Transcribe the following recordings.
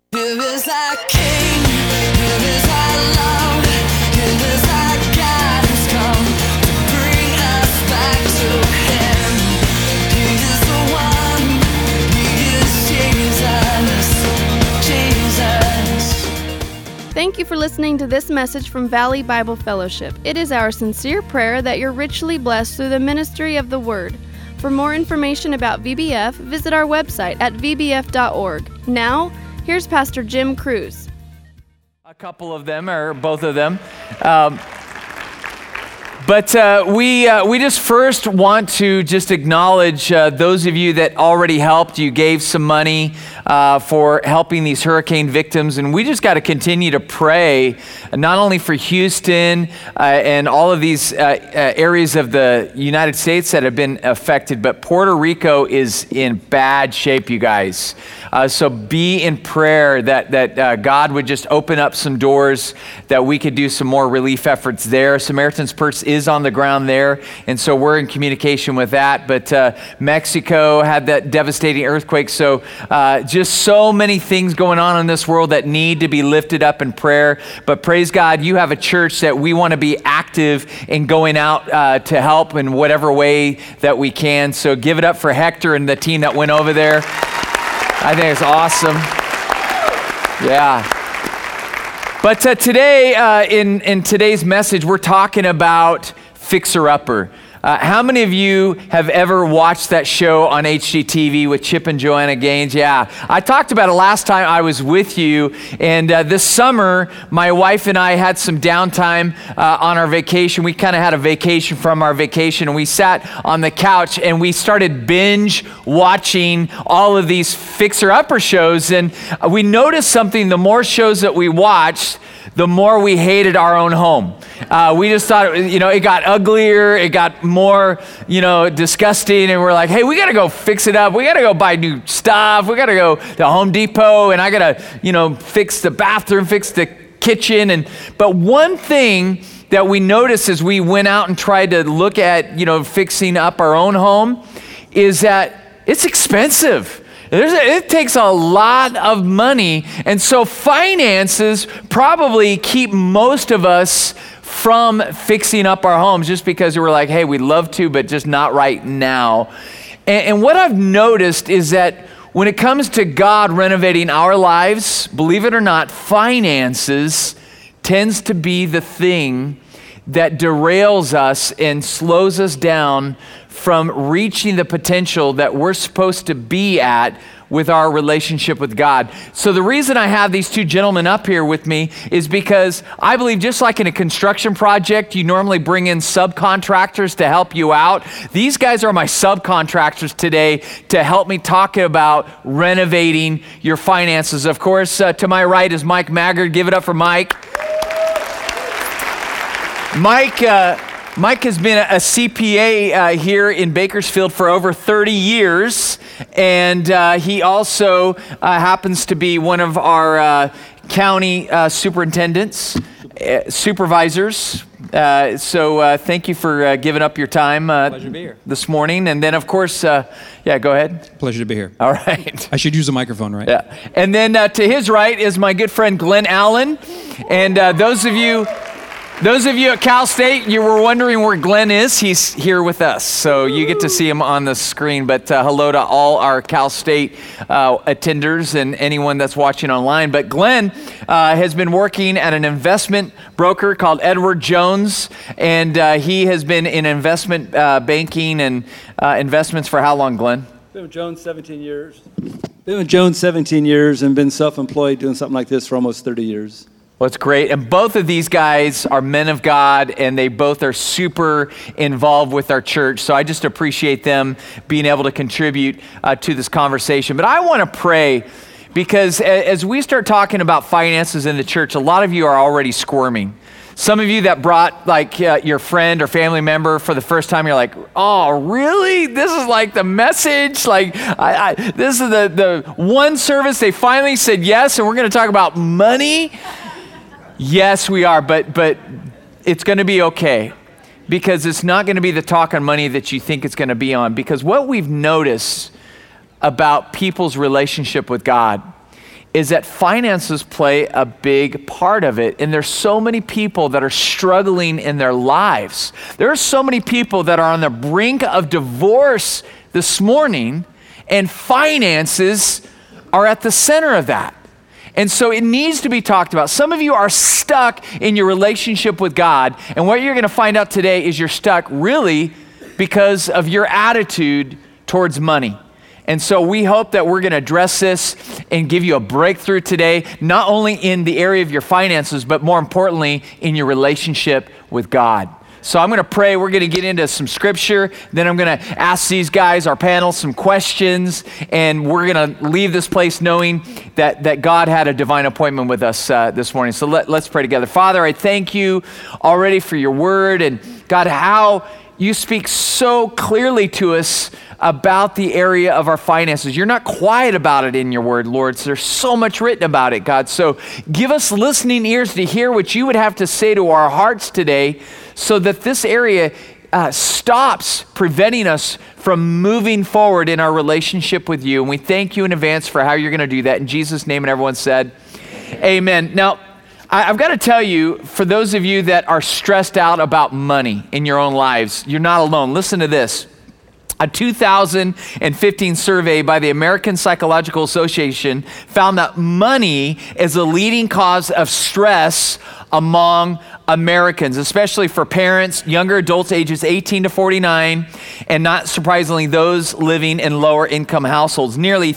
Give us our King, give us our love, give us our God who's come to bring us back to Him. He is the one, He is Jesus. Thank you for listening to this message from Valley Bible Fellowship. It is our sincere prayer that you're richly blessed through the ministry of the Word. For more information about VBF, visit our website at vbf.org. Now, here's Pastor Jim Cruz. A couple of them, or both of them. But we just first want to just acknowledge those of you that already helped. You gave some money for helping these hurricane victims. And we just got to continue to pray, not only for Houston and all of these areas of the United States that have been affected, but Puerto Rico is in bad shape, you guys. So be in prayer that God would just open up some doors, that we could do some more relief efforts there. Samaritan's Purse is on the ground there, and so we're in communication with that. But Mexico had that devastating earthquake. So just so many things going on in this world that need to be lifted up in prayer. But praise God, you have a church that we want to be active in going out to help in whatever way that we can. So give it up for Hector and the team that went over there. I think it's awesome. Yeah. But today, in today's message, we're talking about Fixer Upper. How many of you have ever watched that show on HGTV with Chip and Joanna Gaines? Yeah, I talked about it last time I was with you, and this summer, my wife and I had some downtime on our vacation. We kind of had a vacation from our vacation, and we sat on the couch, and we started binge watching all of these Fixer Upper shows, and we noticed something: the more shows that we watched, the more we hated our own home. We just thought, it got uglier, it got more, disgusting, and we're like, hey, we gotta go fix it up. We gotta go buy new stuff. We gotta go to Home Depot, and I gotta, fix the bathroom, fix the kitchen. But one thing that we noticed as we went out and tried to look at, fixing up our own home is that it's expensive. It takes a lot of money, and so finances probably keep most of us from fixing up our homes, just because we're like, hey, we'd love to, but just not right now. And what I've noticed is that when it comes to God renovating our lives, believe it or not, finances tends to be the thing that derails us and slows us down from reaching the potential that we're supposed to be at with our relationship with God. So the reason I have these two gentlemen up here with me is because I believe, just like in a construction project, you normally bring in subcontractors to help you out. These guys are my subcontractors today to help me talk about renovating your finances. Of course, to my right is Mike Maggard. Give it up for Mike. Mike has been a CPA here in Bakersfield for over 30 years, and he also happens to be one of our county supervisors. So thank you for giving up your time Pleasure to be here. This morning. And then, of course, go ahead. Pleasure to be here. All right. I should use a microphone, right? Yeah. And then to his right is my good friend Glenn Allen. And those of you at Cal State, you were wondering where Glenn is. He's here with us, so you get to see him on the screen. But hello to all our Cal State attenders and anyone that's watching online. But Glenn has been working at an investment broker called Edward Jones, and he has been in investment banking and investments for how long, Glenn? Been with Jones 17 years. Been with Jones 17 years and been self-employed doing something like this for almost 30 years. Well, it's great. And both of these guys are men of God, and they both are super involved with our church. So I just appreciate them being able to contribute to this conversation. But I want to pray, because as we start talking about finances in the church, a lot of you are already squirming. Some of you that brought your friend or family member for the first time, you're like, oh, really? This is like the message? This is the one service they finally said yes, and we're going to talk about money? Yes, we are, but it's going to be okay, because it's not going to be the talk on money that you think it's going to be on. Because what we've noticed about people's relationship with God is that finances play a big part of it. And there's so many people that are struggling in their lives. There are so many people that are on the brink of divorce this morning, and finances are at the center of that. And so it needs to be talked about. Some of you are stuck in your relationship with God, and what you're going to find out today is you're stuck really because of your attitude towards money. And so we hope that we're going to address this and give you a breakthrough today, not only in the area of your finances, but more importantly, in your relationship with God. So I'm going to pray. We're going to get into some scripture. Then I'm going to ask these guys, our panel, some questions. And we're going to leave this place knowing that God had a divine appointment with us this morning. So let's pray together. Father, I thank you already for your word. And God, how you speak so clearly to us about the area of our finances. You're not quiet about it in your word, Lord. So there's so much written about it, God. So give us listening ears to hear what you would have to say to our hearts today, so that this area stops preventing us from moving forward in our relationship with you. And we thank you in advance for how you're going to do that. In Jesus' name, and everyone said, amen. Now, I've got to tell you, for those of you that are stressed out about money in your own lives, you're not alone. Listen to this. A 2015 survey by the American Psychological Association found that money is a leading cause of stress among Americans, especially for parents, younger adults ages 18 to 49, and not surprisingly, those living in lower income households. Nearly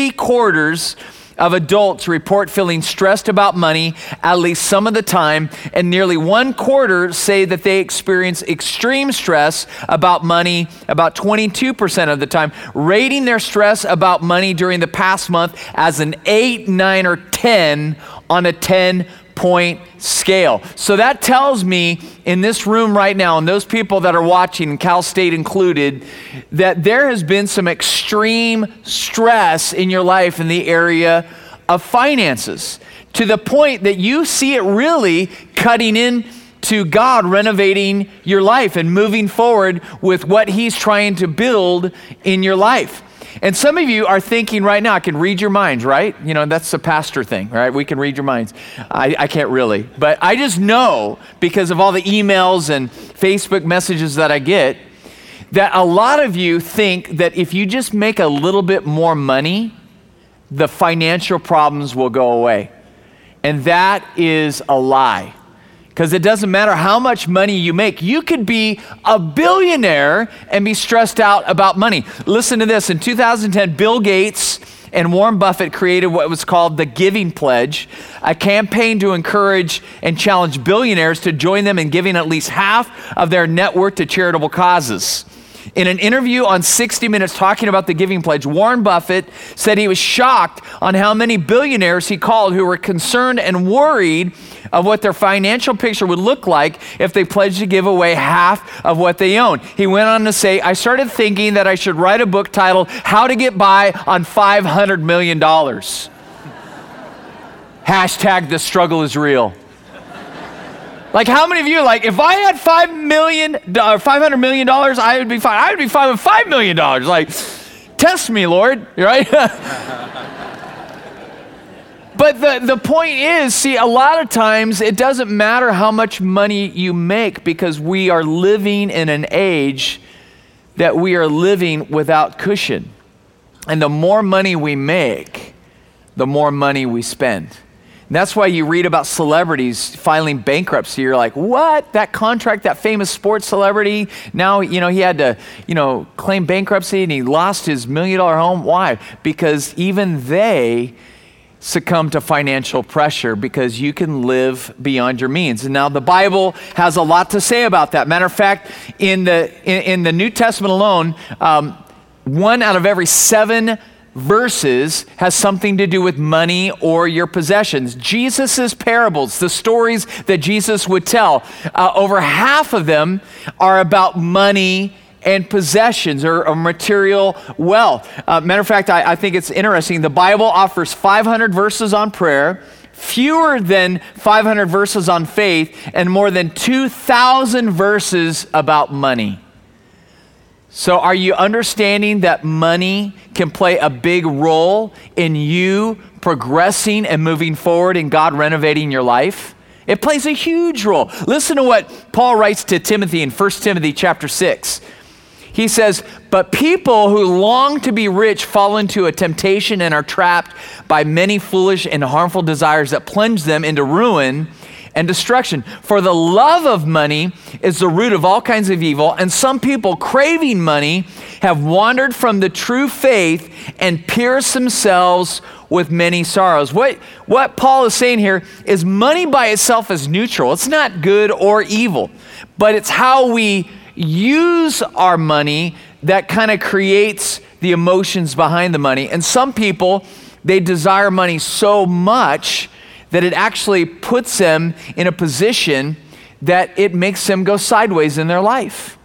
3/4 of adults report feeling stressed about money at least some of the time, and nearly 1/4 say that they experience extreme stress about money about 22% of the time, rating their stress about money during the past month as an 8, 9, or 10 on a 10-point scale. So that tells me in this room right now, and those people that are watching, Cal State included, that there has been some extreme stress in your life in the area of finances, to the point that you see it really cutting in to God renovating your life and moving forward with what He's trying to build in your life. And some of you are thinking right now, I can read your minds, right? You know, that's the pastor thing, right? We can read your minds. I can't really, but I just know, because of all the emails and Facebook messages that I get, that a lot of you think that if you just make a little bit more money, the financial problems will go away. And that is a lie. Because it doesn't matter how much money you make. You could be a billionaire and be stressed out about money. Listen to this. In 2010, Bill Gates and Warren Buffett created what was called the Giving Pledge, a campaign to encourage and challenge billionaires to join them in giving at least half of their net worth to charitable causes. In an interview on 60 Minutes talking about the Giving Pledge, Warren Buffett said he was shocked on how many billionaires he called who were concerned and worried of what their financial picture would look like if they pledged to give away half of what they own. He went on to say, I started thinking that I should write a book titled, How to Get By on $500 Million. Hashtag the struggle is real. Like, how many of you, like, if I had $500 million, I would be fine. I would be fine with $5 million. Like, test me, Lord, right? But the point is, see, a lot of times it doesn't matter how much money you make, because we are living in an age that we are living without cushion. And the more money we make, the more money we spend. And that's why you read about celebrities filing bankruptcy. You're like, what? That contract, that famous sports celebrity, now, he had to, claim bankruptcy and he lost his $1 million home. Why? Because even they succumb to financial pressure, because you can live beyond your means. And now the Bible has a lot to say about that. Matter of fact, in the New Testament alone, 1 out of every 7 verses has something to do with money or your possessions. Jesus's parables, the stories that Jesus would tell, over half of them are about money and possessions or material wealth. Matter of fact, I think it's interesting. The Bible offers 500 verses on prayer, fewer than 500 verses on faith, and more than 2,000 verses about money. So are you understanding that money can play a big role in you progressing and moving forward and God renovating your life? It plays a huge role. Listen to what Paul writes to Timothy in 1 Timothy chapter 6. He says, but people who long to be rich fall into a temptation and are trapped by many foolish and harmful desires that plunge them into ruin and destruction. For the love of money is the root of all kinds of evil, and some people craving money have wandered from the true faith and pierced themselves with many sorrows. What Paul is saying here is money by itself is neutral. It's not good or evil, but it's how we use our money that kind of creates the emotions behind the money. And some people, they desire money so much that it actually puts them in a position that it makes them go sideways in their life.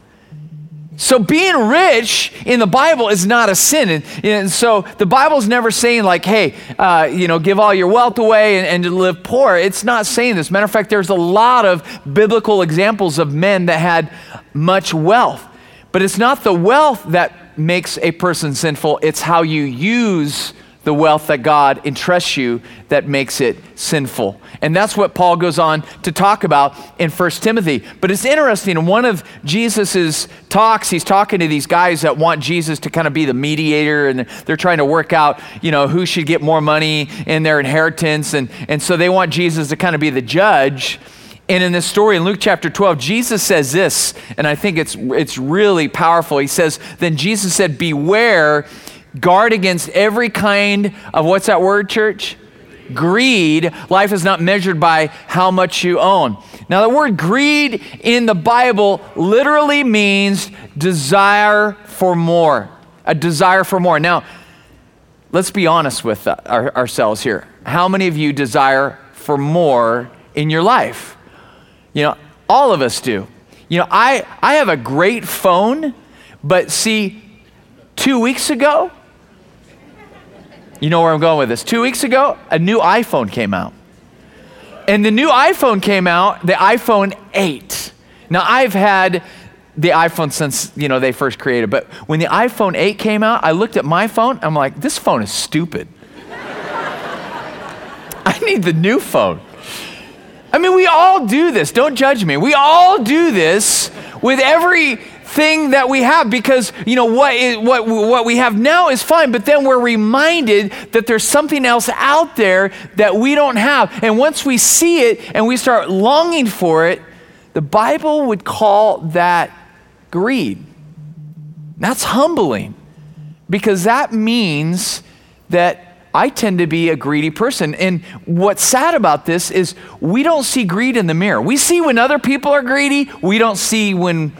So being rich in the Bible is not a sin. And so the Bible's never saying like, hey, give all your wealth away and live poor. It's not saying this. Matter of fact, there's a lot of biblical examples of men that had much wealth. But it's not the wealth that makes a person sinful. It's how you use the wealth that God entrusts you that makes it sinful. And that's what Paul goes on to talk about in 1 Timothy. But it's interesting, in one of Jesus's talks, he's talking to these guys that want Jesus to kind of be the mediator, and they're trying to work out, who should get more money in their inheritance. And so they want Jesus to kind of be the judge. And in this story in Luke chapter 12, Jesus says this, and I think it's really powerful. He says, then Jesus said, beware, guard against every kind of, what's that word, church? Greed. Life is not measured by how much you own. Now, the word greed in the Bible literally means desire for more, a desire for more. Now, let's be honest with ourselves here. How many of you desire for more in your life? All of us do. I have a great phone, but see, 2 weeks ago, you know where I'm going with this. 2 weeks ago, a new iPhone came out. And the new iPhone came out, the iPhone 8. Now, I've had the iPhone since, they first created. But when the iPhone 8 came out, I looked at my phone. I'm like, this phone is stupid. I need the new phone. I mean, we all do this. Don't judge me. We all do this with everything that we have, because what we have now is fine, but then we're reminded that there's something else out there that we don't have. And once we see it and we start longing for it, the Bible would call that greed. That's humbling, because that means that I tend to be a greedy person. And what's sad about this is we don't see greed in the mirror. We see when other people are greedy. We don't see when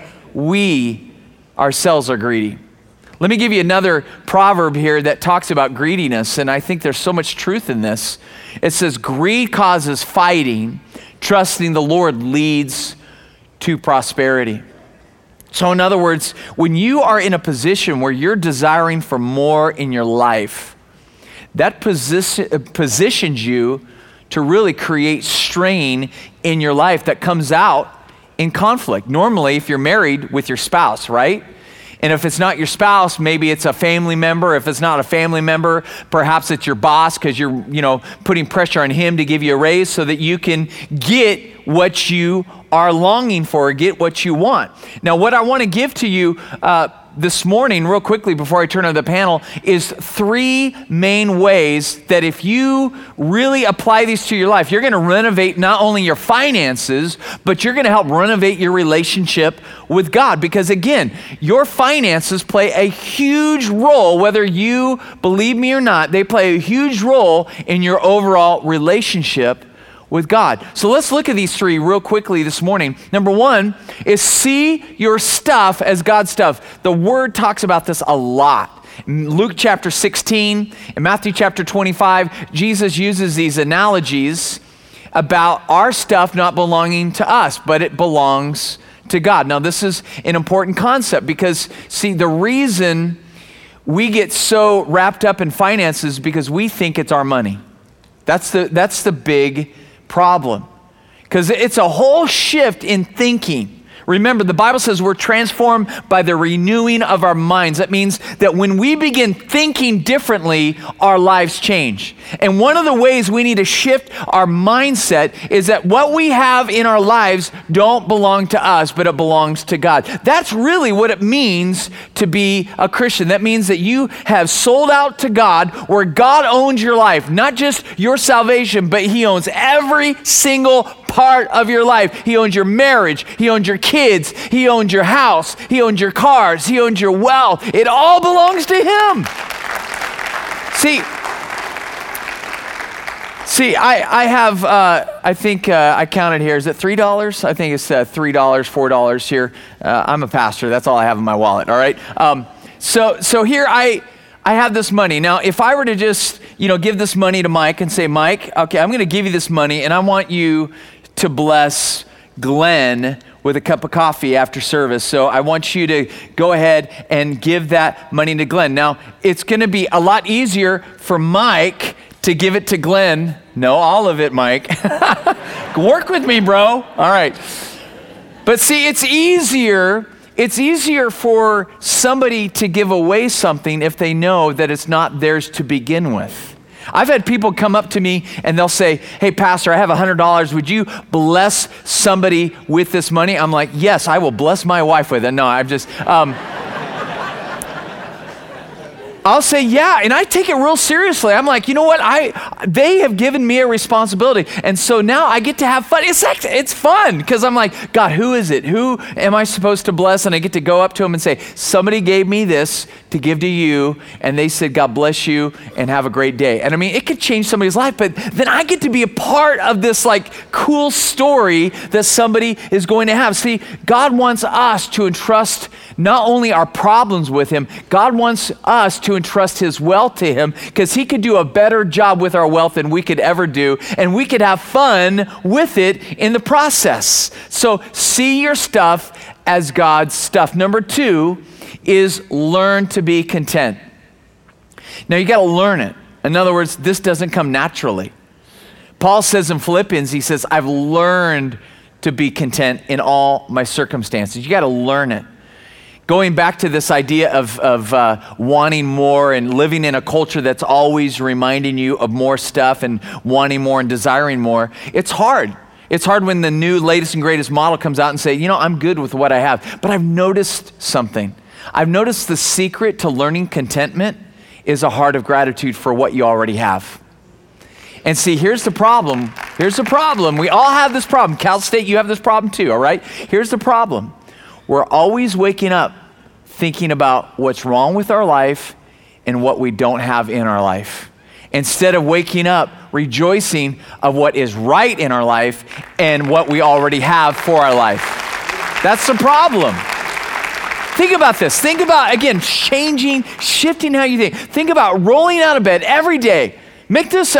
we ourselves are greedy. Let me give you another proverb here that talks about greediness, and I think there's so much truth in this. It says, greed causes fighting, trusting the Lord leads to prosperity. So in other words, when you are in a position where you're desiring for more in your life, that positions you to really create strain in your life that comes out in conflict. Normally, if you're married, with your spouse, right? And if it's not your spouse, maybe it's a family member. If it's not a family member, perhaps it's your boss, because you're, putting pressure on him to give you a raise so that you can get what you are longing for, get what you want. Now, what I want to give to you this morning, real quickly, before I turn to the panel, is 3 main ways that if you really apply these to your life, you're going to renovate not only your finances, but you're going to help renovate your relationship with God. Because again, your finances play a huge role, whether you believe me or not, they play a huge role in your overall relationship with God. So let's look at these 3 real quickly this morning. Number 1 is see your stuff as God's stuff. The Word talks about this a lot. In Luke chapter 16, in Matthew chapter 25, Jesus uses these analogies about our stuff not belonging to us, but it belongs to God. Now, this is an important concept because, see, the reason we get so wrapped up in finances is because we think it's our money. That's the big problem, because it's a whole shift in thinking. Remember, the Bible says we're transformed by the renewing of our minds. That means that when we begin thinking differently, our lives change. And one of the ways we need to shift our mindset is that what we have in our lives don't belong to us, but it belongs to God. That's really what it means to be a Christian. That means that you have sold out to God, where God owns your life, not just your salvation, but He owns every single part of your life. He owns your marriage. He owns your kids. He owns your house. He owns your cars. He owns your wealth. It all belongs to Him. See, I have, I think I counted here. Is it $3? I think it's $3, $4 here. I'm a pastor. That's all I have in my wallet, all right? So here I have this money. Now, if I were to just, give this money to Mike and say, Mike, okay, I'm going to give you this money, and I want you to bless Glenn with a cup of coffee after service. So I want you to go ahead and give that money to Glenn. Now, it's going to be a lot easier for Mike to give it to Glenn. No, all of it, Mike. Work with me, bro. All right. But see, it's easier for somebody to give away something if they know that it's not theirs to begin with. I've had people come up to me and they'll say, hey, Pastor, I have $100. Would you bless somebody with this money? I'm like, yes, I will bless my wife with it. No, I'm just... I'll say, yeah, and I take it real seriously. I'm like, you know what? They have given me a responsibility, and so now I get to have fun. It's fun, because I'm like, God, who is it? Who am I supposed to bless? And I get to go up to them and say, somebody gave me this to give to you, and they said, God bless you, and have a great day. And I mean, it could change somebody's life, but then I get to be a part of this cool story that somebody is going to have. See, God wants us to entrust not only our problems with Him, God wants us to entrust His wealth to Him, because He could do a better job with our wealth than we could ever do, and we could have fun with it in the process. So see your stuff as God's stuff. Number 2 is learn to be content. Now you got to learn it. In other words, this doesn't come naturally. Paul says in Philippians, he says, I've learned to be content in all my circumstances. You got to learn it. Going back to this idea of wanting more and living in a culture that's always reminding you of more stuff and wanting more and desiring more, it's hard. It's hard when the new latest and greatest model comes out and say, I'm good with what I have. But I've noticed something. I've noticed the secret to learning contentment is a heart of gratitude for what you already have. And see, here's the problem. We all have this problem. Cal State, you have this problem too, all right? Here's the problem. We're always waking up thinking about what's wrong with our life and what we don't have in our life, instead of waking up rejoicing of what is right in our life and what we already have for our life. That's the problem. Think about this. Think about, again, shifting how you think. Think about rolling out of bed every day. Make this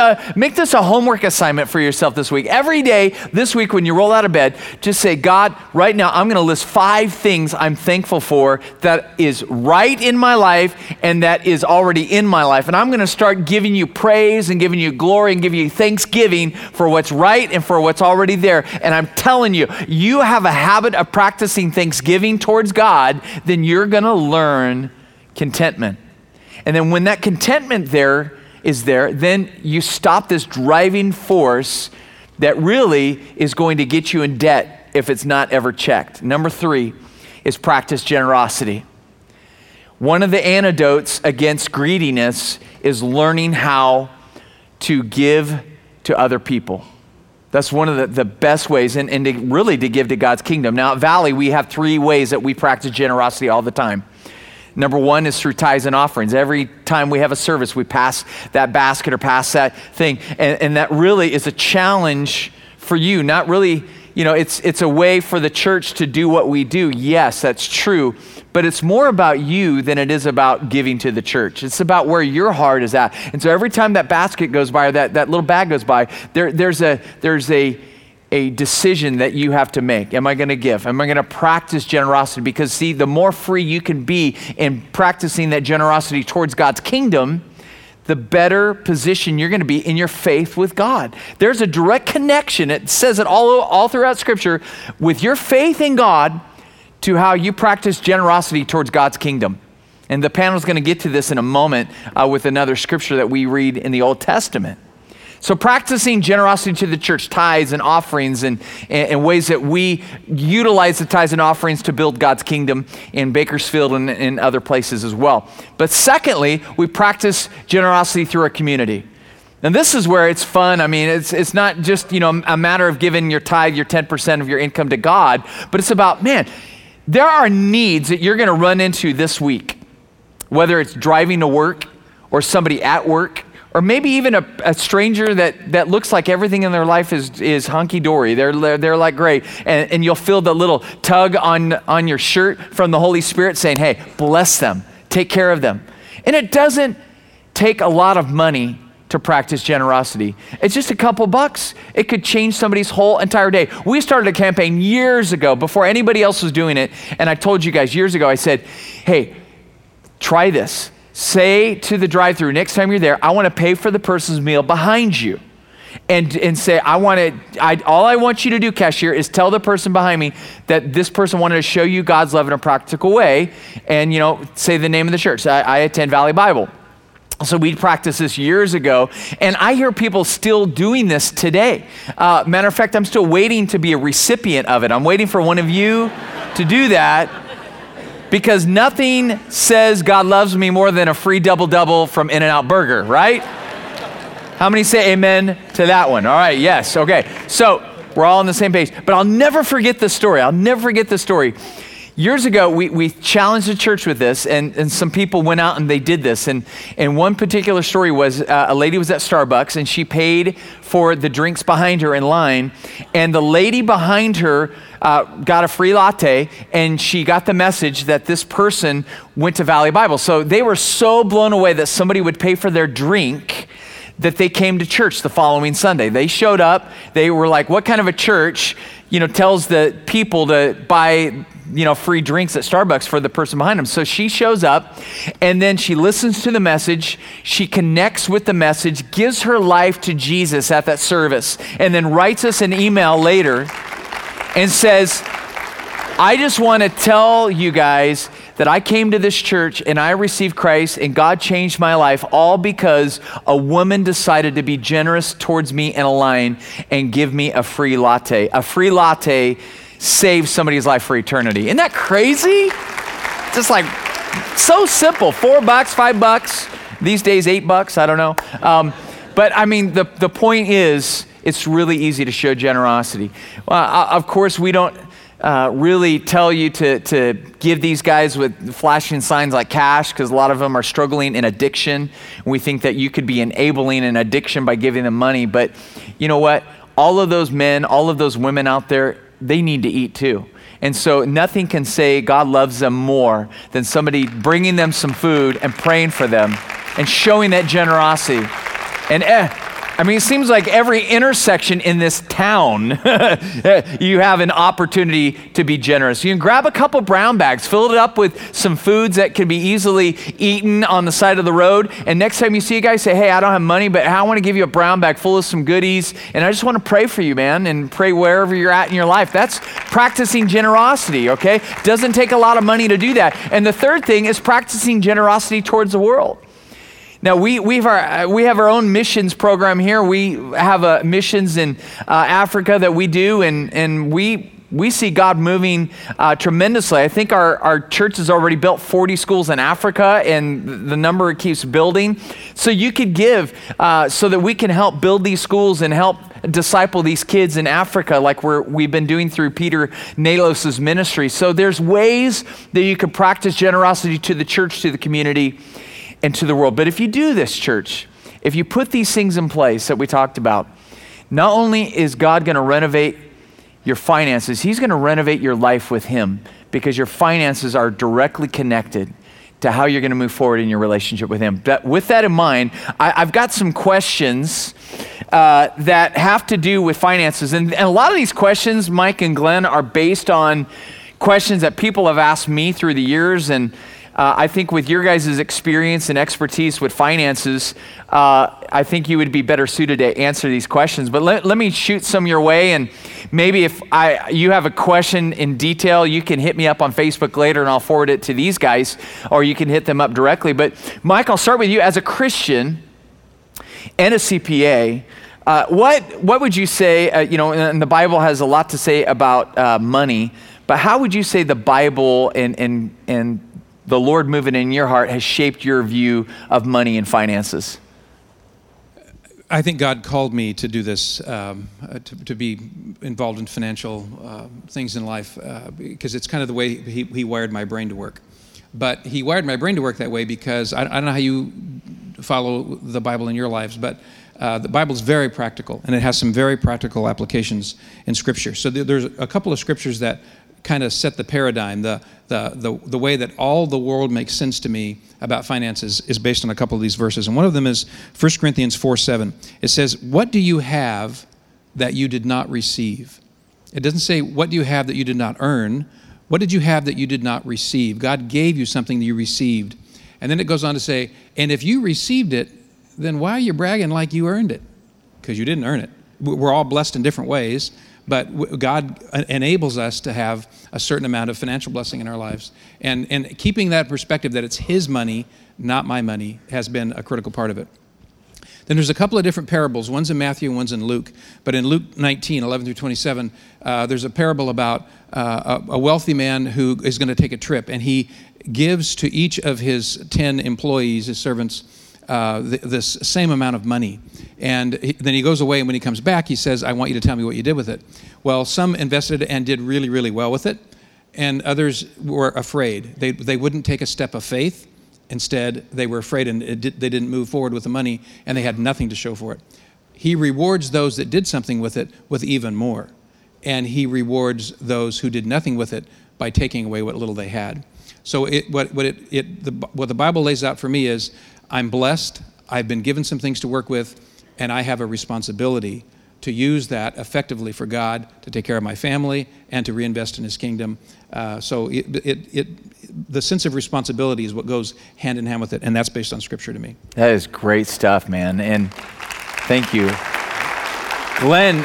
a homework assignment for yourself this week. Every day this week when you roll out of bed, just say, God, right now I'm going to list 5 things I'm thankful for that is right in my life and that is already in my life. And I'm going to start giving you praise and giving you glory and giving you thanksgiving for what's right and for what's already there. And I'm telling you, you have a habit of practicing thanksgiving towards God, then you're going to learn contentment. And then when that contentment is there, then you stop this driving force that really is going to get you in debt if it's not ever checked. Number 3 is practice generosity. One of the antidotes against greediness is learning how to give to other people. That's one of the best ways, and to give to God's kingdom. Now at Valley, we have 3 ways that we practice generosity all the time. Number 1 is through tithes and offerings. Every time we have a service, we pass that basket or pass that thing. And that really is a challenge for you. Not really, it's a way for the church to do what we do. Yes, that's true. But it's more about you than it is about giving to the church. It's about where your heart is at. And so every time that basket goes by or that little bag goes by, there's a decision that you have to make. Am I going to give? Am I going to practice generosity? Because see, the more free you can be in practicing that generosity towards God's kingdom, the better position you're going to be in your faith with God. There's a direct connection. It says it all throughout Scripture. With your faith in God, to how you practice generosity towards God's kingdom. And the panel's going to get to this in a moment with another scripture that we read in the Old Testament. So practicing generosity to the church, tithes and offerings, and ways that we utilize the tithes and offerings to build God's kingdom in Bakersfield and in other places as well. But secondly, we practice generosity through our community. And this is where it's fun. I mean, it's not just, a matter of giving your tithe, your 10% of your income to God, but it's about, man, there are needs that you're going to run into this week, whether it's driving to work or somebody at work, or maybe even a stranger that looks like everything in their life is hunky-dory. They're like great. And you'll feel the little tug on your shirt from the Holy Spirit saying, hey, bless them, take care of them. And it doesn't take a lot of money to practice generosity. It's just a couple bucks. It could change somebody's whole entire day. We started a campaign years ago before anybody else was doing it. And I told you guys years ago, I said, hey, try this. Say to the drive-thru, next time you're there, I want to pay for the person's meal behind you. And say, all I want you to do, cashier, is tell the person behind me that this person wanted to show you God's love in a practical way. And, say the name of the church. I attend Valley Bible. So we practiced this years ago, and I hear people still doing this today. Matter of fact, I'm still waiting to be a recipient of it. I'm waiting for one of you to do that, because nothing says God loves me more than a free double-double from In-N-Out Burger, right? How many say amen to that one? All right, yes, okay. So we're all on the same page. But I'll never forget this story. Years ago, we challenged the church with this, and some people went out and they did this. And one particular story was a lady was at Starbucks, and she paid for the drinks behind her in line. And the lady behind her got a free latte, and she got the message that this person went to Valley Bible. So they were so blown away that somebody would pay for their drink that they came to church the following Sunday. They showed up. They were like, what kind of a church, tells the people to buy free drinks at Starbucks for the person behind them? So she shows up, and then she listens to the message. She connects with the message, gives her life to Jesus at that service, and then writes us an email later and says, I just want to tell you guys that I came to this church and I received Christ and God changed my life, all because a woman decided to be generous towards me in a line and give me a free latte. A free latte saves somebody's life for eternity. Isn't that crazy? Just like so simple. $4, $5. These days, $8. I don't know. But I mean, the point is, it's really easy to show generosity. Well, of course, we don't really tell you to give these guys with flashing signs like cash, because a lot of them are struggling in addiction. We think that you could be enabling an addiction by giving them money. But you know what? All of those men, all of those women out there, they need to eat too. And so nothing can say God loves them more than somebody bringing them some food and praying for them and showing that generosity. And it seems like every intersection in this town, you have an opportunity to be generous. You can grab a couple brown bags, fill it up with some foods that can be easily eaten on the side of the road. And next time you see a guy, say, hey, I don't have money, but I want to give you a brown bag full of some goodies. And I just want to pray for you, man, and pray wherever you're at in your life. That's practicing generosity, okay? Doesn't take a lot of money to do that. And the third thing is practicing generosity towards the world. Now, we have our own missions program here. We have missions in Africa that we do, and we see God moving tremendously. I think our church has already built 40 schools in Africa, and the number keeps building. So you could give so that we can help build these schools and help disciple these kids in Africa, like we've been doing through Peter Nalos' ministry. So there's ways that you can practice generosity to the church, to the community, and to the world. But if you do this, church, if you put these things in place that we talked about, not only is God going to renovate your finances, he's going to renovate your life with him, because your finances are directly connected to how you're going to move forward in your relationship with him. But with that in mind, I've got some questions that have to do with finances. And a lot of these questions, Mike and Glenn, are based on questions that people have asked me through the years. And I think with your guys' experience and expertise with finances, I think you would be better suited to answer these questions. But let me shoot some your way, and maybe if you have a question in detail, you can hit me up on Facebook later and I'll forward it to these guys, or you can hit them up directly. But Mike, I'll start with you. As a Christian and a CPA, what would you say, and the Bible has a lot to say about money, but how would you say the Bible and the Lord moving in your heart has shaped your view of money and finances? I think God called me to do this, to be involved in financial things in life, because it's kind of the way he wired my brain to work. But he wired my brain to work that way because I don't know how you follow the Bible in your lives, but the Bible is very practical, and it has some very practical applications in Scripture. So there's a couple of scriptures that kind of set the paradigm. The way that all the world makes sense to me about finances is based on a couple of these verses. And one of them is 1 Corinthians 4:7. It says, "What do you have that you did not receive?" It doesn't say, "What do you have that you did not earn?" What did you have that you did not receive? God gave you something that you received. And then it goes on to say, and if you received it, then why are you bragging like you earned it? Because you didn't earn it. We're all blessed in different ways, but God enables us to have a certain amount of financial blessing in our lives. And keeping that perspective that it's His money, not my money, has been a critical part of it. Then there's a couple of different parables. One's in Matthew and one's in Luke. But in Luke 19, 11 through 27, there's a parable about a wealthy man who is going to take a trip, and he gives to each of his 10 employees, his servants, this same amount of money. And then he goes away, and when he comes back, he says, "I want you to tell me what you did with it." Well, some invested and did really, really well with it, and others were afraid. They wouldn't take a step of faith. Instead, they were afraid, and they didn't move forward with the money, and they had nothing to show for it. He rewards those that did something with it with even more, and he rewards those who did nothing with it by taking away what little they had. So what the Bible lays out for me is, I'm blessed, I've been given some things to work with, and I have a responsibility to use that effectively for God, to take care of my family, and to reinvest in His kingdom. So the sense of responsibility is what goes hand in hand with it, and that's based on Scripture to me. That is great stuff, man, and thank you. Glenn,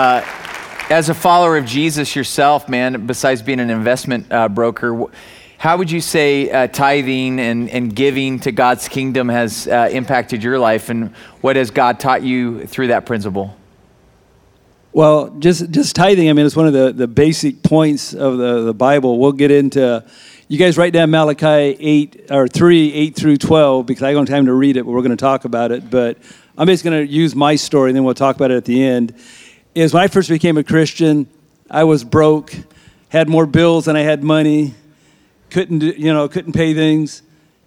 as a follower of Jesus yourself, man, besides being an investment broker, how would you say tithing and giving to God's kingdom has impacted your life, and what has God taught you through that principle? Well, just tithing, I mean, it's one of the basic points of the Bible. We'll get into, you guys write down Malachi 3, 8 through 12, because I don't have time to read it, but we're going to talk about it. But I'm just going to use my story, and then we'll talk about it at the end. Is when I first became a Christian, I was broke, had more bills than I had money, couldn't pay things.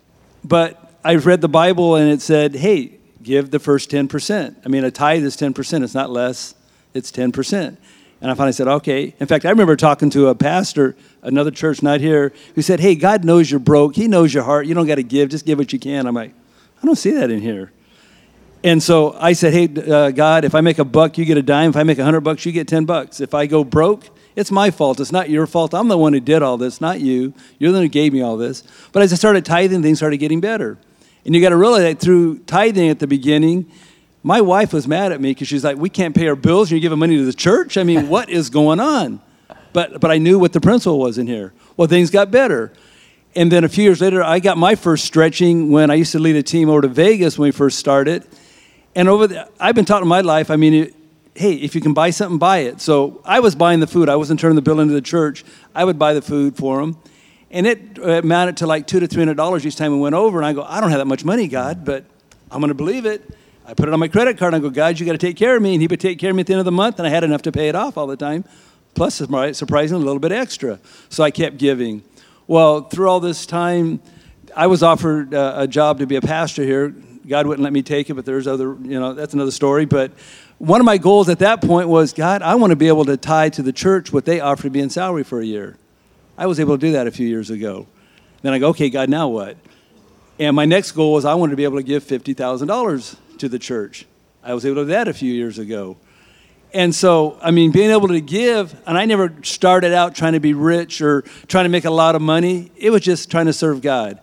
But I read the Bible, and it said, hey, give the first 10%. I mean, a tithe is 10%. It's not less. It's 10%. And I finally said, okay. In fact, I remember talking to a pastor, another church not here, who said, hey, God knows you're broke. He knows your heart. You don't got to give. Just give what you can. I'm like, I don't see that in here. And so I said, hey, God, if I make $1, you get a dime. If I make $100, you get $10. If I go broke, it's my fault. It's not your fault. I'm the one who did all this, not you. You're the one who gave me all this. But as I started tithing, things started getting better. And you got to realize that through tithing at the beginning, my wife was mad at me because she's like, we can't pay our bills and you're giving money to the church? I mean, what is going on? But I knew what the principle was in here. Well, things got better. And then a few years later, I got my first stretching when I used to lead a team over to Vegas when we first started. And I've been taught in my life, I mean, hey, if you can buy something, buy it. So I was buying the food. I wasn't turning the bill into the church. I would buy the food for them. And it amounted to like $200 to $300 each time we went over. And I go, I don't have that much money, God, but I'm going to believe it. I put it on my credit card, and I go, God, you got to take care of me. And He would take care of me at the end of the month, and I had enough to pay it off all the time, plus, surprisingly, a little bit extra. So I kept giving. Well, through all this time, I was offered a job to be a pastor here. God wouldn't let me take it, but there's other, that's another story. But one of my goals at that point was, God, I want to be able to tie to the church what they offered me in salary for a year. I was able to do that a few years ago. Then I go, okay, God, now what? And my next goal was I wanted to be able to give $50,000 to the church. I was able to do that a few years ago. And so, I mean, being able to give, and I never started out trying to be rich or trying to make a lot of money. It was just trying to serve God.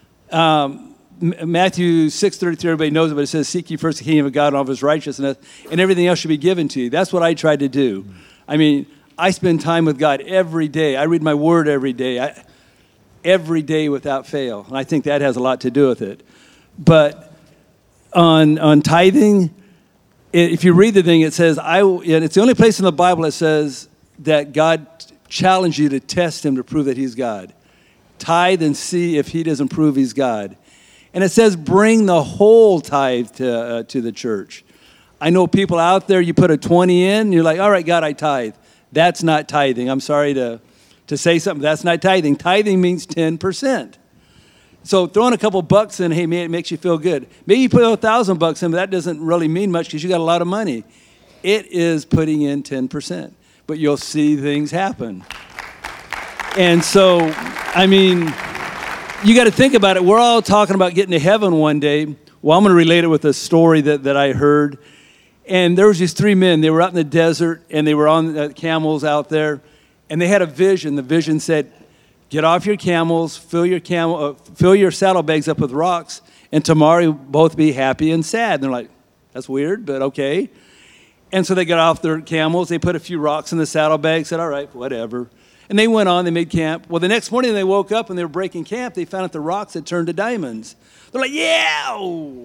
Matthew 6:33, everybody knows it, but it says, seek ye first the kingdom of God and all of His righteousness, and everything else should be given to you. That's what I tried to do. I mean, I spend time with God every day. I read my word every day. Every day without fail. And I think that has a lot to do with it. But on tithing, if you read the thing, it says, and it's the only place in the Bible that says that God challenged you to test him to prove that he's God. Tithe and see if he doesn't prove he's God. And it says bring the whole tithe to the church. I know people out there, you put a 20 in, and you're like, all right, God, I tithe. That's not tithing. I'm sorry to say something. That's not tithing. Tithing means 10%. So throwing a couple bucks in, hey, man, it makes you feel good. Maybe you put $1,000 in, but that doesn't really mean much because you got a lot of money. It is putting in 10%. But you'll see things happen. And so, I mean, you got to think about it. We're all talking about getting to heaven one day. Well, I'm going to relate it with a story that I heard. And there was these three men. They were out in the desert, and they were on camels out there. And they had a vision. The vision said, get off your camels, fill your saddlebags up with rocks, and tomorrow you'll both be happy and sad. And they're like, that's weird, but okay. And so they got off their camels. They put a few rocks in the saddlebags, said, all right, whatever. And they went on. They made camp. Well, the next morning they woke up and they were breaking camp. They found out the rocks had turned to diamonds. They're like, yeah!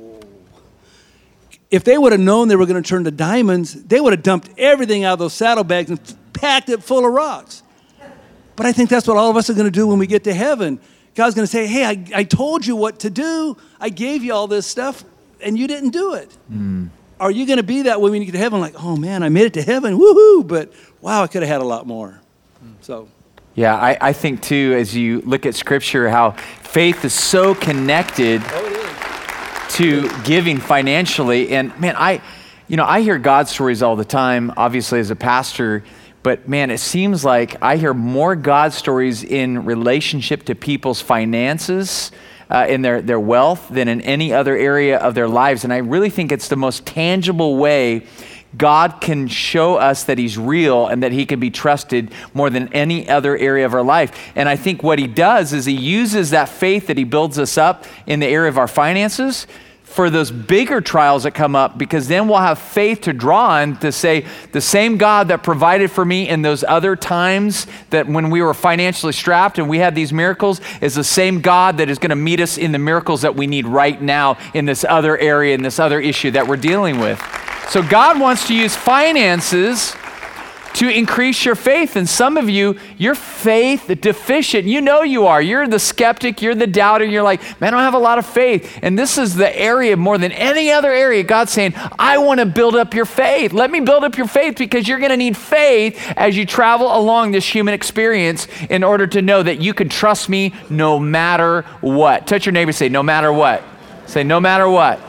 If they would have known they were going to turn to diamonds, they would have dumped everything out of those saddlebags and packed it full of rocks. But I think that's what all of us are going to do when we get to heaven. God's going to say, hey, I told you what to do. I gave you all this stuff, and you didn't do it. Are you going to be that way when you get to heaven? Like, oh, man, I made it to heaven. Woohoo! But, wow, I could have had a lot more. So, yeah, I think, too, as you look at Scripture, how faith is so connected to giving financially. And, man, I hear God stories all the time, obviously, as a pastor. But man, it seems like I hear more God stories in relationship to people's finances, in their wealth, than in any other area of their lives. And I really think it's the most tangible way God can show us that he's real and that he can be trusted more than any other area of our life. And I think what he does is he uses that faith that he builds us up in the area of our finances for those bigger trials that come up, because then we'll have faith to draw on to say, the same God that provided for me in those other times that when we were financially strapped and we had these miracles is the same God that is going to meet us in the miracles that we need right now in this other area, in this other issue that we're dealing with. So God wants to use finances to increase your faith. And some of you, you're faith deficient. You know you are. You're the skeptic. You're the doubter. You're like, man, I don't have a lot of faith. And this is the area more than any other area. God's saying, I want to build up your faith. Let me build up your faith, because you're going to need faith as you travel along this human experience in order to know that you can trust me no matter what. Touch your neighbor, say, no matter what. Say, no matter what.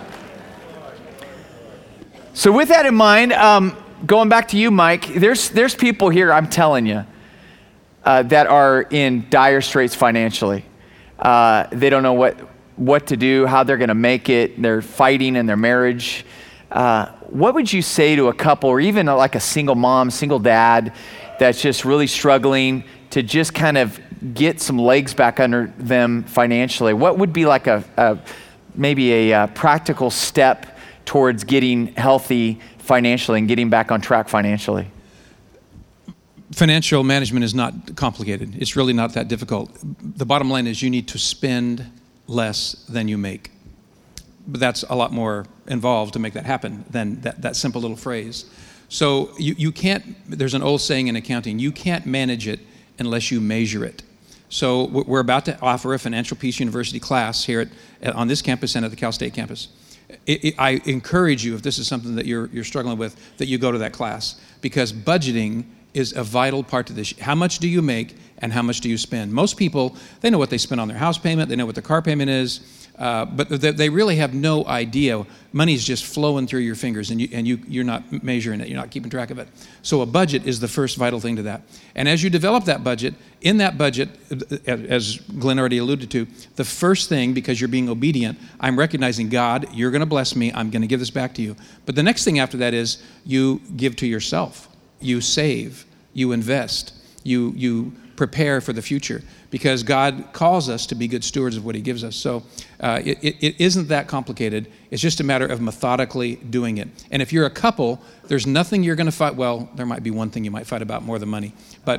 So with that in mind, going back to you, Mike, there's people here, I'm telling you, that are in dire straits financially. They don't know what to do, how they're going to make it. They're fighting in their marriage. What would you say to a couple, or even like a single mom, single dad, that's just really struggling to just kind of get some legs back under them financially? What would be like maybe a practical step towards getting healthy financially and getting back on track financially? Financial management is not complicated. It's really not that difficult. The bottom line is you need to spend less than you make. But that's a lot more involved to make that happen than that simple little phrase. So you can't, there's an old saying in accounting, you can't manage it unless you measure it. So we're about to offer a Financial Peace University class here on this campus and at the Cal State campus. I encourage you, if this is something that you're struggling with, that you go to that class, because budgeting is a vital part of this. How much do you make and how much do you spend? Most people, they know what they spend on their house payment, they know what their car payment is, but they really have no idea. Money's just flowing through your fingers, and you're not measuring it, you're not keeping track of it. So a budget is the first vital thing to that. And as you develop that budget, in that budget, as Glenn already alluded to, the first thing, because you're being obedient, I'm recognizing, God, you're going to bless me, I'm going to give this back to you. But the next thing after that is you give to yourself. You save, you invest, you prepare for the future, because God calls us to be good stewards of what he gives us. So it isn't that complicated. It's just a matter of methodically doing it. And if you're a couple, there's nothing you're going to fight. Well, there might be one thing you might fight about more than money, but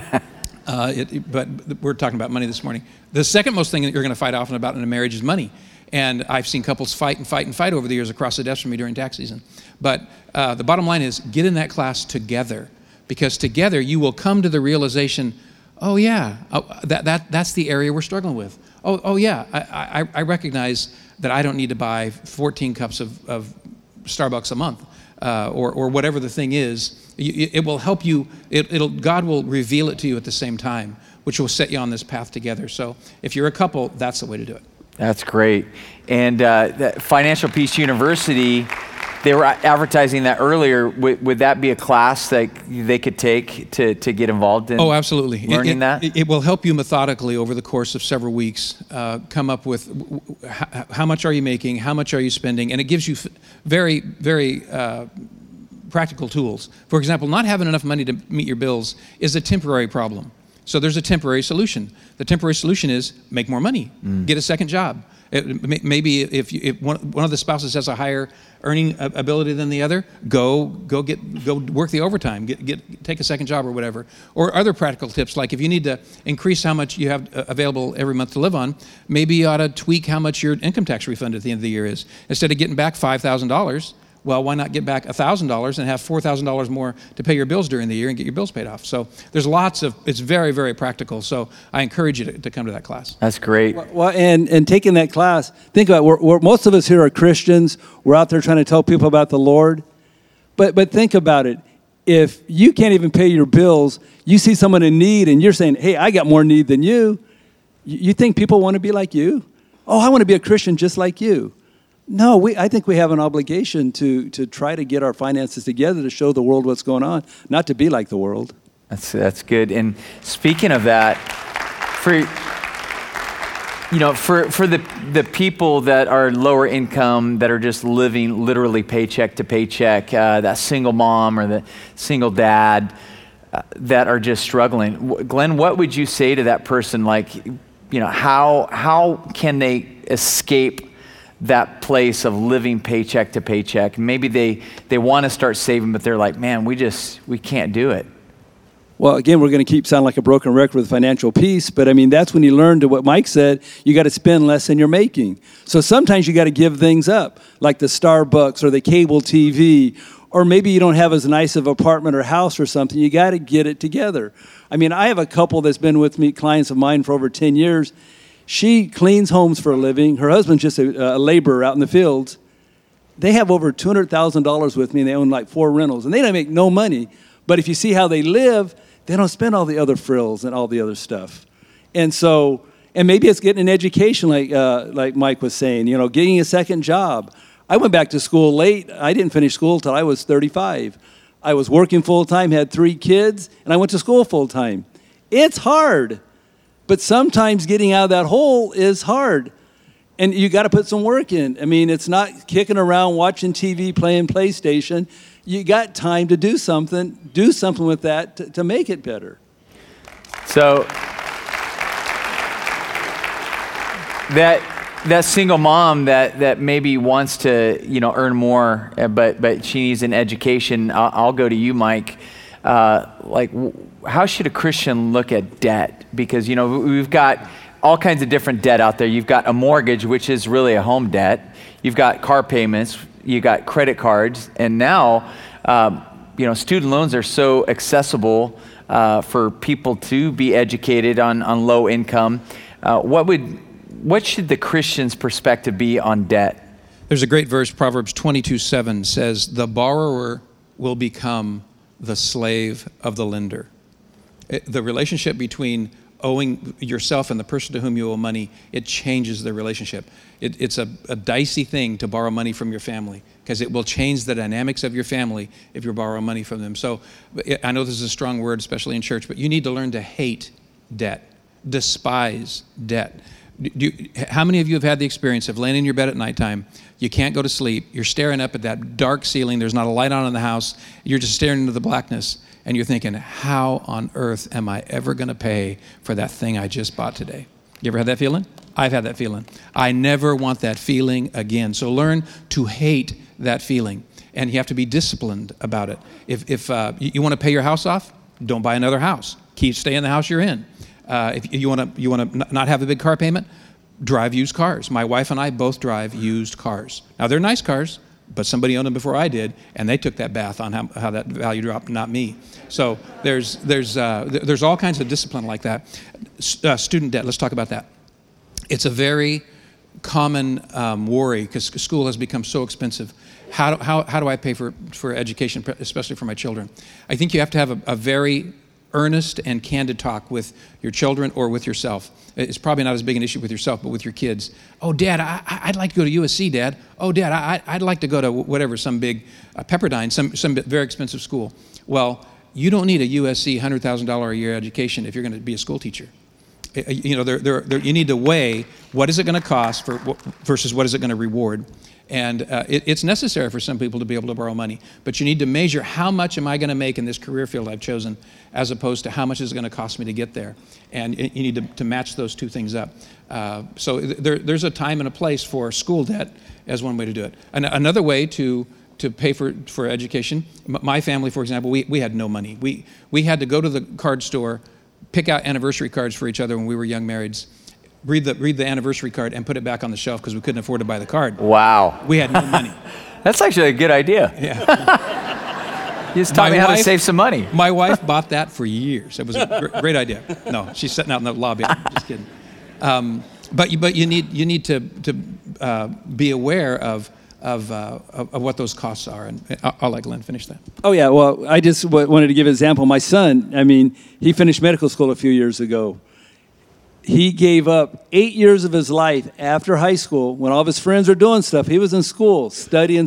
but we're talking about money this morning. The second most thing that you're going to fight often about in a marriage is money. And I've seen couples fight and fight and fight over the years across the desk from me during tax season. But the bottom line is, get in that class together, because together you will come to the realization, oh yeah, that's the area we're struggling with. Oh yeah, I recognize that I don't need to buy 14 cups of Starbucks a month, or whatever the thing is. It will help you. God will reveal it to you at the same time, which will set you on this path together. So if you're a couple, that's the way to do it. That's great. And Financial Peace University, they were advertising that earlier. Would that be a class that they could take to get involved in? Oh, absolutely. Learning that? It will help you methodically over the course of several weeks come up with how much are you making, how much are you spending, and it gives you very, very practical tools. For example, not having enough money to meet your bills is a temporary problem. So there's a temporary solution. The temporary solution is make more money, get a second job. Maybe if one of the spouses has a higher earning ability than the other, go work the overtime, take a second job or whatever. Or other practical tips, like if you need to increase how much you have available every month to live on, maybe you ought to tweak how much your income tax refund at the end of the year is. Instead of getting back $5,000, well, why not get back $1,000 and have $4,000 more to pay your bills during the year and get your bills paid off? So there's it's very, very practical. So I encourage you to come to that class. That's great. Well, and taking that class, think about it, most of us here are Christians. We're out there trying to tell people about the Lord. But think about it. If you can't even pay your bills, you see someone in need and you're saying, hey, I got more need than you. You think people want to be like you? Oh, I want to be a Christian just like you. No, I think we have an obligation to try to get our finances together to show the world what's going on, not to be like the world. That's good. And speaking of that, for the people that are lower income, that are just living literally paycheck to paycheck, that single mom or the single dad that are just struggling, Glenn, what would you say to that person? Like, how can they escape that place of living paycheck to paycheck? Maybe they want to start saving, but they're like, man, we can't do it. Well, again, we're going to keep sounding like a broken record with financial peace, but I mean, that's when you learn to what Mike said, you got to spend less than you're making. So sometimes you got to give things up, like the Starbucks or the cable TV, or maybe you don't have as nice of apartment or house or something. You got to get it together. I mean, I have a couple that's been with me, clients of mine for over 10 years. She cleans homes for a living. Her husband's just a laborer out in the fields. They have over $200,000 with me, and they own like 4 rentals. And they don't make no money. But if you see how they live, they don't spend all the other frills and all the other stuff. And maybe it's getting an education, like Mike was saying, getting a second job. I went back to school late. I didn't finish school till I was 35. I was working full-time, had 3 kids, and I went to school full-time. It's hard. But sometimes getting out of that hole is hard. And you got to put some work in. I mean, it's not kicking around, watching TV, playing PlayStation. You got time to do something with that to make it better. So that single mom that maybe wants to, earn more, but she needs an education, I'll go to you, Mike. How should a Christian look at debt? Because, we've got all kinds of different debt out there. You've got a mortgage, which is really a home debt. You've got car payments. You've got credit cards. And now, student loans are so accessible for people to be educated on low income. What should the Christian's perspective be on debt? There's a great verse, Proverbs 22:7 says, the borrower will become the slave of the lender. The relationship between owing yourself and the person to whom you owe money, it changes the relationship. It's a dicey thing to borrow money from your family, because it will change the dynamics of your family if you're borrowing money from them. So I know this is a strong word, especially in church, but you need to learn to hate debt, despise debt. How many of you have had the experience of laying in your bed at nighttime, you can't go to sleep, you're staring up at that dark ceiling, there's not a light on in the house, you're just staring into the blackness, and you're thinking, how on earth am I ever going to pay for that thing I just bought today? You ever had that feeling? I've had that feeling. I never want that feeling again. So learn to hate that feeling, and you have to be disciplined about it. If you want to pay your house off, don't buy another house. Stay in the house you're in. If you want to not have a big car payment, drive used cars. My wife and I both drive used cars. Now they're nice cars, but somebody owned them before I did, and they took that bath on how that value dropped, not me. So there's all kinds of discipline like that. Student debt. Let's talk about that. It's a very common worry because school has become so expensive. How do I pay for education, especially for my children? I think you have to have a very earnest and candid talk with your children or with yourself. It's probably not as big an issue with yourself, but with your kids. Oh, Dad, I'd like to go to USC, Dad. Oh, Dad, I'd like to go to whatever, some big Pepperdine, some very expensive school. Well, you don't need a USC $100,000 a year education if you're going to be a school teacher. You need to weigh what is it going to cost versus what is it going to reward. And it's necessary for some people to be able to borrow money, but you need to measure how much am I going to make in this career field I've chosen, as opposed to how much is it going to cost me to get there. And you need to match those two things up. So there's a time and a place for school debt as one way to do it. And another way to pay for education, my family, for example, we had no money. We had to go to the card store, pick out anniversary cards for each other when we were young marrieds, read the anniversary card and put it back on the shelf because we couldn't afford to buy the card. Wow. We had no money. That's actually a good idea. Yeah. You just taught me how to save some money. My wife bought that for years. It was a great idea. No, she's sitting out in the lobby. Just kidding. But you need to be aware of what those costs are. And I'll let Glenn finish that. Oh, yeah. Well, I just wanted to give an example. My son, he finished medical school a few years ago. He gave up 8 years of his life after high school when all of his friends were doing stuff. He was in school, studying,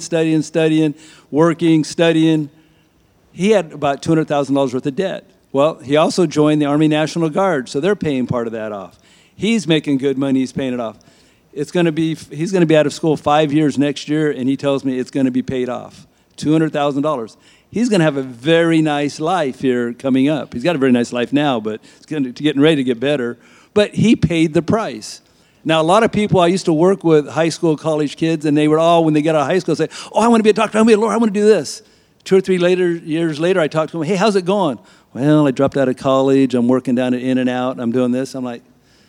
working, studying. He had about $200,000 worth of debt. Well, he also joined the Army National Guard, so they're paying part of that off. He's making good money. He's paying it off. He's going to be out of school 5 years next year, and he tells me it's going to be paid off, $200,000. He's going to have a very nice life here coming up. He's got a very nice life now, but it's getting ready to get better. But he paid the price. Now, a lot of people, I used to work with high school, college kids, and they would all, when they got out of high school, say, oh, I want to be a doctor, I want to be a lawyer, I want to do this. 2 or 3 years later, I talked to them, hey, how's it going? Well, I dropped out of college, I'm working down at In-N-Out, I'm doing this. I'm like,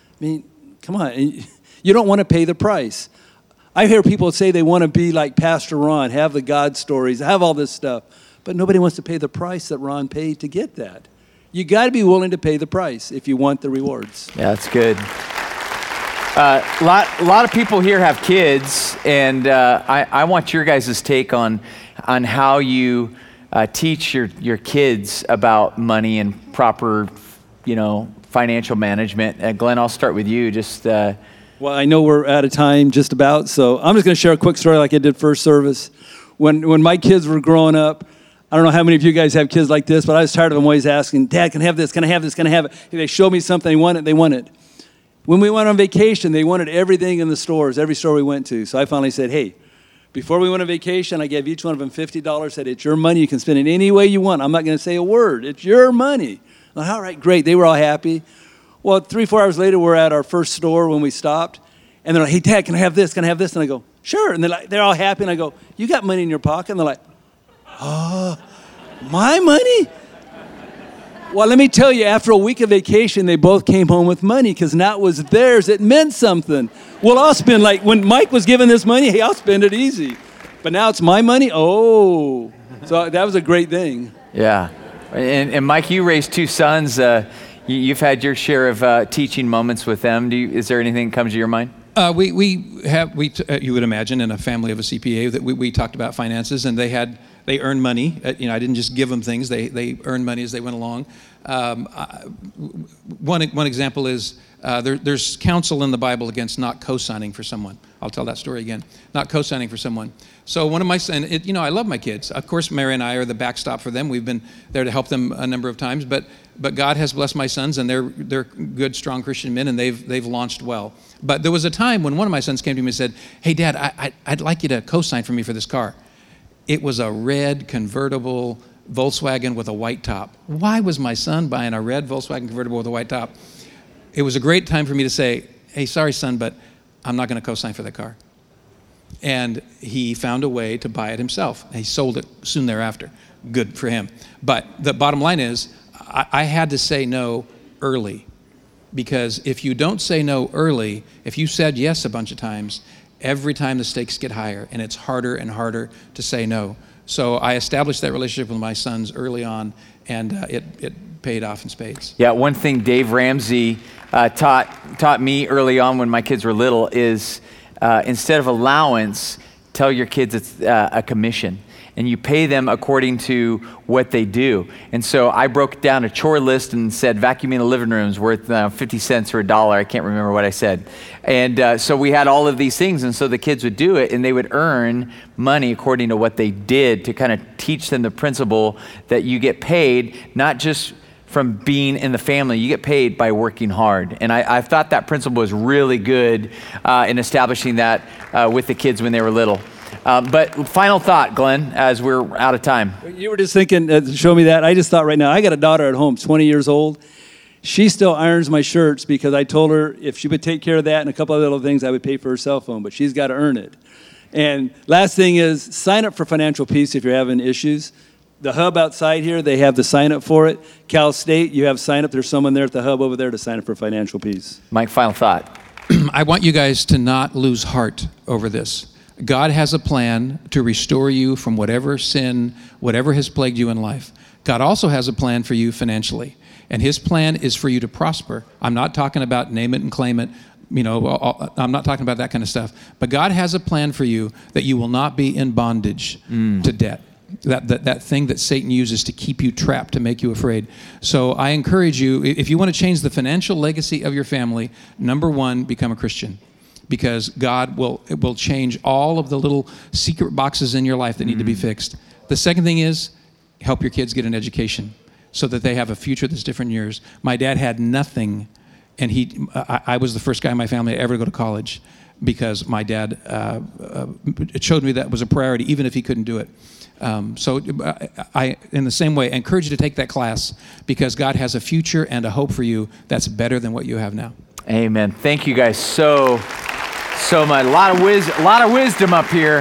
come on, you don't want to pay the price. I hear people say they want to be like Pastor Ron, have the God stories, have all this stuff, but nobody wants to pay the price that Ron paid to get that. You got to be willing to pay the price if you want the rewards. Yeah, that's good. A lot of people here have kids, and I want your guys' take on how you teach your kids about money and proper, financial management. Glenn, I'll start with you. Well, I know we're out of time just about, so I'm just going to share a quick story like I did first service. When my kids were growing up, I don't know how many of you guys have kids like this, but I was tired of them always asking, Dad, can I have this? Can I have this? Can I have it? If they show me something, they want it. When we went on vacation, they wanted everything in the stores, every store we went to. So I finally said, hey, before we went on vacation, I gave each one of them $50, said, it's your money. You can spend it any way you want. I'm not going to say a word. It's your money. I'm like, all right, great. They were all happy. Well, 3-4 hours later, we're at our first store when we stopped. And they're like, hey, Dad, can I have this? Can I have this? And I go, sure. And they're all happy. And I go, you got money in your pocket? And they're like, oh, my money? Well, let me tell you, after a week of vacation, they both came home with money because now it was theirs. It meant something. Well, I'll spend, like when Mike was given this money, hey, I'll spend it easy. But now it's my money? Oh. So that was a great thing. Yeah. And Mike, you raised 2 sons. You've had your share of teaching moments with them. Is there anything that comes to your mind? You would imagine in a family of a CPA that we talked about finances, and they earned money. I didn't just give them things. They earned money as they went along. One example is there's counsel in the Bible against not co-signing for someone. I'll tell that story again. Not co-signing for someone. So one of my sons, I love my kids. Of course, Mary and I are the backstop for them. We've been there to help them a number of times, but God has blessed my sons, and they're good, strong Christian men, and they've launched well. But there was a time when one of my sons came to me and said, "Hey, Dad, I'd like you to co-sign for me for this car." It was a red convertible Volkswagen with a white top. Why was my son buying a red Volkswagen convertible with a white top? It was a great time for me to say, "Hey, sorry, son, but I'm not going to co-sign for that car." And he found a way to buy it himself. He sold it soon thereafter. Good for him. But the bottom line is, I had to say no early. Because if you don't say no early, if you said yes a bunch of times, every time the stakes get higher, and it's harder and harder to say no. So I established that relationship with my sons early on, and it paid off in spades. Yeah, one thing Dave Ramsey taught me early on when my kids were little is instead of allowance, tell your kids it's a commission. And you pay them according to what they do. And so I broke down a chore list and said, vacuuming the living room is worth 50 cents or $1. I can't remember what I said. And so we had all of these things. And so the kids would do it, and they would earn money according to what they did, to kind of teach them the principle that you get paid, not just from being in the family, you get paid by working hard. And I thought that principle was really good in establishing that with the kids when they were little. But final thought, Glenn, as we're out of time. You were just thinking, show me that. I just thought right now, I got a daughter at home, 20 years old. She still irons my shirts because I told her if she would take care of that and a couple of little things, I would pay for her cell phone, but she's got to earn it. And last thing is, sign up for Financial Peace if you're having issues. The hub outside here, they have the sign up for it. Cal State, you have sign up. There's someone there at the hub over there to sign up for Financial Peace. Mike, final thought. I want you guys to not lose heart over this. God has a plan to restore you from whatever sin, whatever has plagued you in life. God also has a plan for you financially. And his plan is for you to prosper. I'm not talking about name it and claim it. I'm not talking about that kind of stuff. But God has a plan for you that you will not be in bondage to debt. That thing that Satan uses to keep you trapped, to make you afraid. So I encourage you, if you want to change the financial legacy of your family, number one, become a Christian. Because God will change all of the little secret boxes in your life that need to be fixed. The second thing is, help your kids get an education so that they have a future that's different than yours. My dad had nothing, and I was the first guy in my family ever to go to college because my dad it showed me that was a priority, even if he couldn't do it. So I, in the same way, encourage you to take that class because God has a future and a hope for you that's better than what you have now. Amen. Thank you guys so much. A lot of wisdom up here.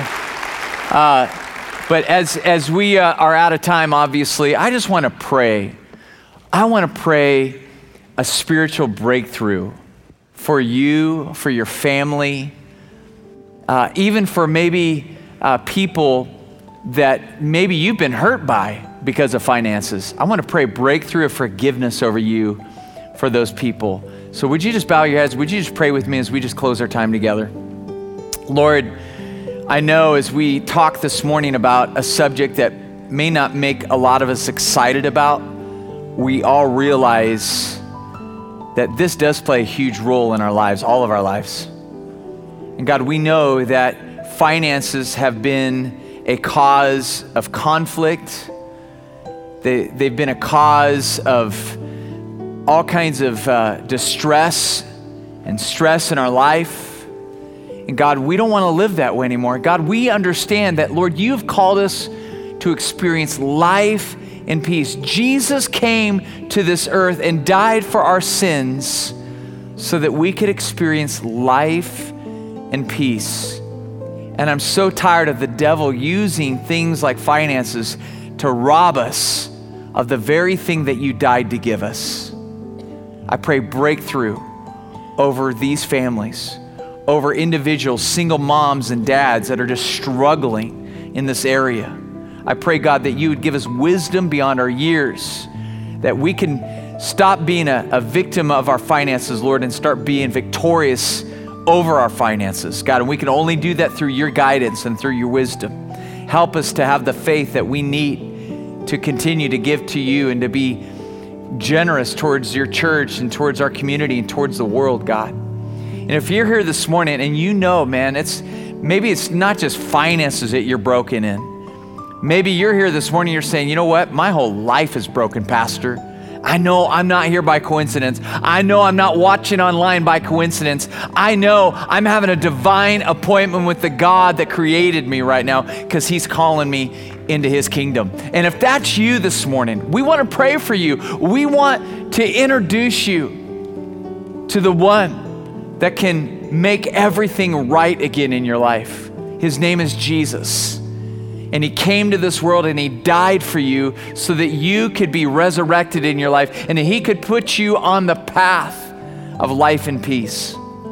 But as we are out of time, obviously, I just want to pray. I want to pray a spiritual breakthrough for you, for your family, even for maybe people that maybe you've been hurt by because of finances. I want to pray breakthrough of forgiveness over you for those people. So would you just bow your heads? Would you just pray with me as we just close our time together? Lord, I know as we talk this morning about a subject that may not make a lot of us excited about, we all realize that this does play a huge role in our lives, all of our lives. And God, we know that finances have been a cause of conflict. They've been a cause of all kinds of distress and stress in our life. And God, we don't want to live that way anymore. God, we understand that, Lord, you've called us to experience life and peace. Jesus came to this earth and died for our sins so that we could experience life and peace. And I'm so tired of the devil using things like finances to rob us of the very thing that you died to give us. I pray breakthrough over these families, over individuals, single moms and dads that are just struggling in this area. I pray, God, that you would give us wisdom beyond our years, that we can stop being a victim of our finances, Lord, and start being victorious over our finances, God. And we can only do that through your guidance and through your wisdom. Help us to have the faith that we need to continue to give to you and to be generous towards your church and towards our community and towards the world, God. And if you're here this morning and you know, man, it's Maybe it's not just finances that you're broken in. Maybe you're here this morning, you're saying, you know what? My whole life is broken, Pastor. I know I'm not here by coincidence. I know I'm not watching online by coincidence. I know I'm having a divine appointment with the God that created me right now because he's calling me into his kingdom. And if that's you this morning, we want to pray for you. We want to introduce you to the one that can make everything right again in your life. His name is Jesus. And he came to this world and he died for you so that you could be resurrected in your life and that he could put you on the path of life and peace.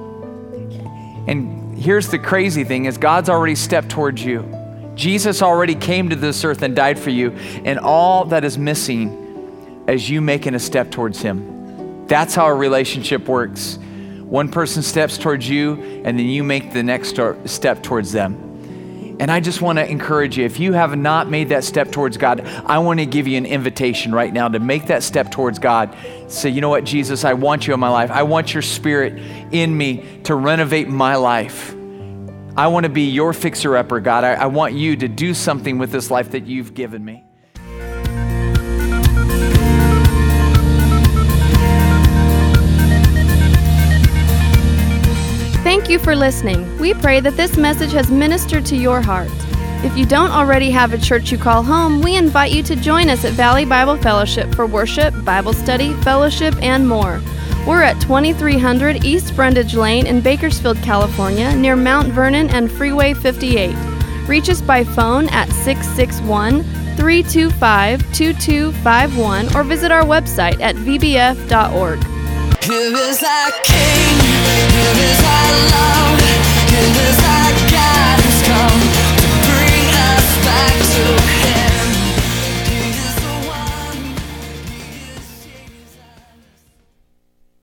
And here's the crazy thing is God's already stepped towards you. Jesus already came to this earth and died for you. And all that is missing is you making a step towards him. That's how a relationship works. One person steps towards you and then you make the next step towards them. And I just want to encourage you, if you have not made that step towards God, I want to give you an invitation right now to make that step towards God. Say, you know what, Jesus, I want you in my life. I want your spirit in me to renovate my life. I want to be your fixer-upper, God. I want you to do something with this life that you've given me. Thank you for listening. We pray that this message has ministered to your heart. If you don't already have a church you call home, we invite you to join us at Valley Bible Fellowship for worship, Bible study, fellowship, and more. We're at 2300 East Brundage Lane in Bakersfield, California, near Mount Vernon and Freeway 58. Reach us by phone at 661-325-2251 or visit our website at vbf.org. Here is our King.